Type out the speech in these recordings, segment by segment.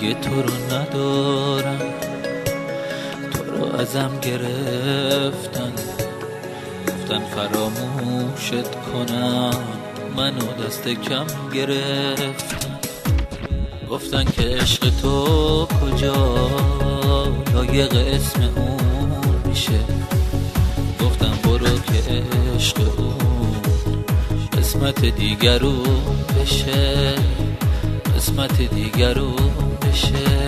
دیگه تو رو ندارم، تو رو ازم گرفتن، گفتن فراموشت کنم، منو دست کم گرفتن. گفتن که عشق تو کجا لایق اسم اون میشه، گفتم برو که عشق اون قسمت دیگرون بشه، قسمت دیگرون بشه.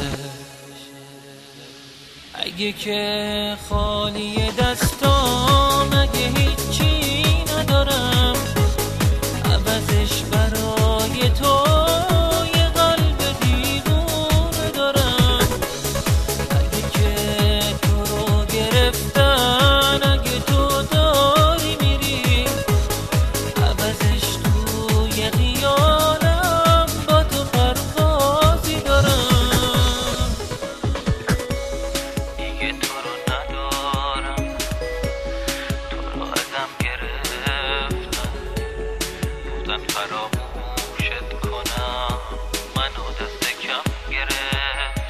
اگه که خالی دستام، اگه هیچی ندارم، عوضش برای تو یه قلب دیوونه دارم. اگه که تو رو گرفتن، اگه تو داری میری، عوضش توی خیالم با تو پروازی دارم. دیگه تو رو ندارم، تو رو ازم گرفتن، گفتن فراموشت کنم، منو دست کم گرفتن.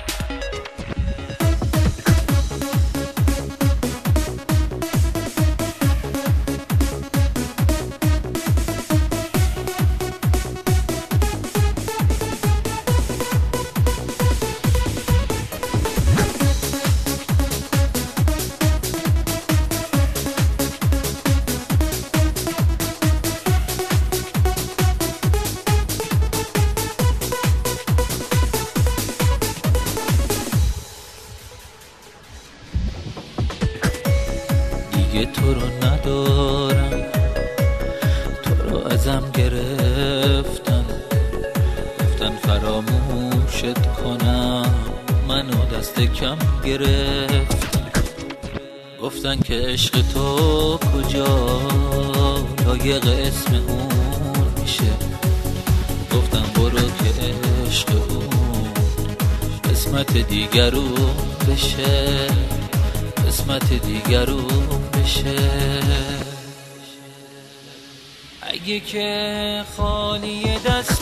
دیگه تو رو ندارم، تو رو ازم گرفتن، گفتن فراموشت کنم، منو دست کم گرفتن. گفتن که عشق تو کجا لایق اسم اون میشه، گفتم برو که عشق اون قسمت دیگرون بشه، قسمت دیگرون بشه. اگه که خالی دست